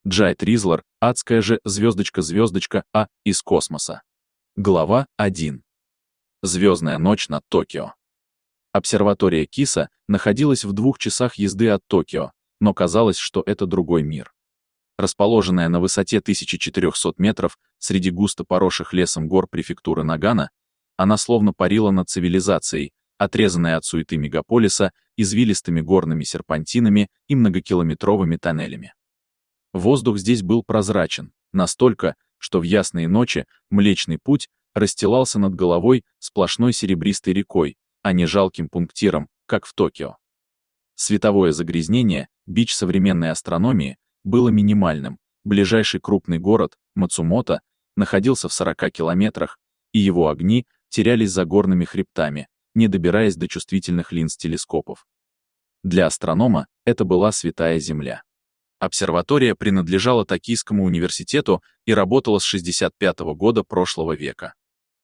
Джайд Ризлер, адская же звездочка А из космоса. Глава 1. Звездная ночь над Токио. Обсерватория Киса находилась в 2 часах езды от Токио, но казалось, что это другой мир. Расположенная на высоте 1400 метров среди густо поросших лесом гор префектуры Нагано, она словно парила над цивилизацией, отрезанная от суеты мегаполиса извилистыми горными серпантинами и многокилометровыми тоннелями. Воздух здесь был прозрачен, настолько, что в ясные ночи Млечный Путь расстилался над головой сплошной серебристой рекой, а не жалким пунктиром, как в Токио. Световое загрязнение, бич современной астрономии, было минимальным. Ближайший крупный город, Мацумото, находился в 40 километрах, и его огни терялись за горными хребтами, не добираясь до чувствительных линз телескопов. Для астронома это была святая земля. Обсерватория принадлежала Токийскому университету и работала с 65-го года прошлого века.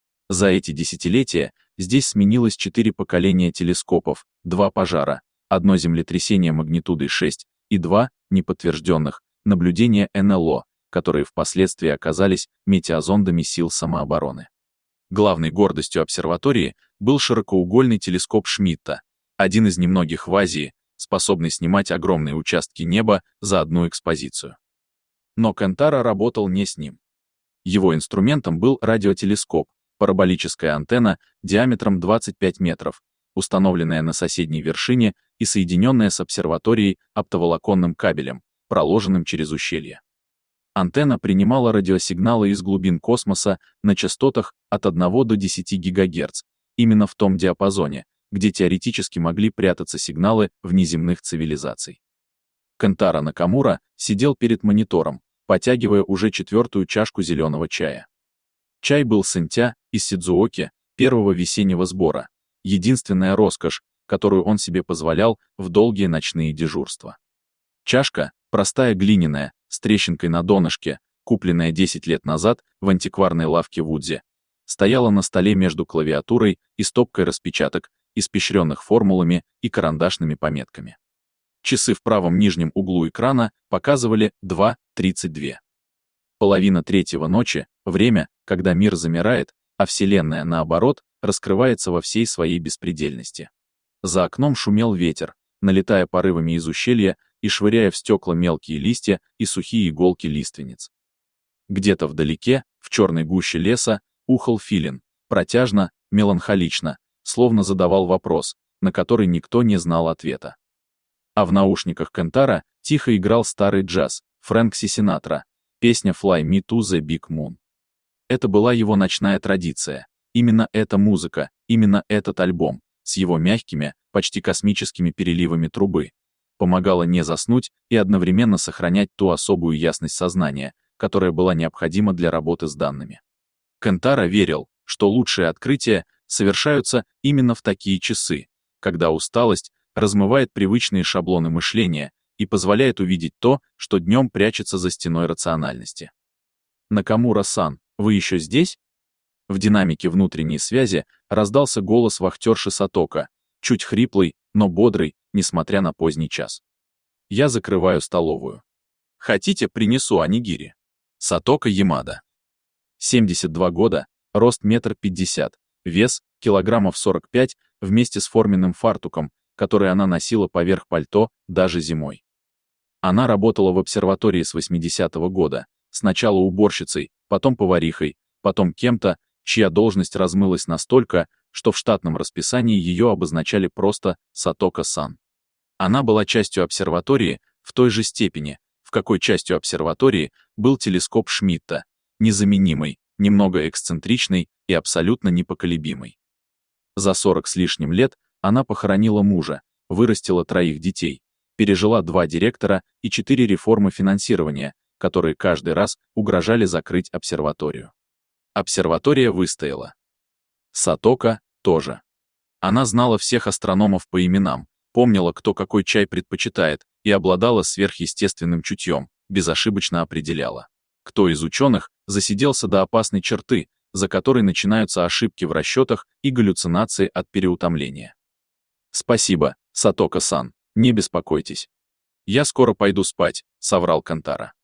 За эти десятилетия здесь сменилось 4 поколения телескопов, 2 пожара, 1 землетрясение магнитудой 6 и 2 неподтвержденных наблюдения НЛО, которые впоследствии оказались метеозондами сил самообороны. Главной гордостью обсерватории был широкоугольный телескоп Шмидта, один из немногих в Азии, способный снимать огромные участки неба за одну экспозицию. Но Кентаро работал не с ним. Его инструментом был радиотелескоп, параболическая антенна диаметром 25 метров, установленная на соседней вершине и соединенная с обсерваторией оптоволоконным кабелем, проложенным через ущелье. Антенна принимала радиосигналы из глубин космоса на частотах от 1 до 10 ГГц, именно в том диапазоне, где теоретически могли прятаться сигналы внеземных цивилизаций. Кентаро Накамура сидел перед монитором, потягивая уже 4-ю чашку зеленого чая. Чай был сэнтя из Сидзуоки, первого весеннего сбора, единственная роскошь, которую он себе позволял в долгие ночные дежурства. Чашка, простая глиняная, с трещинкой на донышке, купленная 10 лет назад в антикварной лавке Вудзи, стояла на столе между клавиатурой и стопкой распечаток, испещренных формулами и карандашными пометками. Часы в правом нижнем углу экрана показывали 2:32. 2:30 ночи — время, когда мир замирает, а Вселенная, наоборот, раскрывается во всей своей беспредельности. За окном шумел ветер, налетая порывами из ущелья и швыряя в стекла мелкие листья и сухие иголки лиственниц. Где-то вдалеке, в черной гуще леса, ухал филин, протяжно, меланхолично, словно задавал вопрос, на который никто не знал ответа. А в наушниках Кентаро тихо играл старый джаз, Фрэнк Синатра, песня «Fly Me to the Big Moon». Это была его ночная традиция, именно эта музыка, именно этот альбом, с его мягкими, почти космическими переливами трубы, помогала не заснуть и одновременно сохранять ту особую ясность сознания, которая была необходима для работы с данными. Кентаро верил, что лучшие открытия совершаются именно в такие часы, когда усталость размывает привычные шаблоны мышления и позволяет увидеть то, что днем прячется за стеной рациональности. «Накамура-сан, вы еще здесь?» В динамике внутренней связи раздался голос вахтерши Сатока, чуть хриплый, но бодрый, несмотря на поздний час. «Я закрываю столовую. Хотите, принесу онигири?» Сатока Ямада. 72 года, рост 1,50 м, вес килограммов 45 вместе с форменным фартуком, который она носила поверх пальто даже зимой. Она работала в обсерватории с 80-го года, сначала уборщицей, потом поварихой, потом кем-то, чья должность размылась настолько, что в штатном расписании ее обозначали просто Сатока-сан. Она была частью обсерватории в той же степени, в какой частью обсерватории был телескоп Шмидта, незаменимый, немного эксцентричный и абсолютно непоколебимый. За 40 с лишним лет она похоронила мужа, вырастила 3 детей, пережила 2 директора и 4 реформы финансирования, которые каждый раз угрожали закрыть обсерваторию. Обсерватория выстояла. Сатока тоже. Она знала всех астрономов по именам, помнила, кто какой чай предпочитает, и обладала сверхъестественным чутьем, безошибочно определяла, кто из ученых засиделся до опасной черты, за которой начинаются ошибки в расчетах и галлюцинации от переутомления. «Спасибо, Сатока-сан, не беспокойтесь. Я скоро пойду спать», — соврал Кентаро.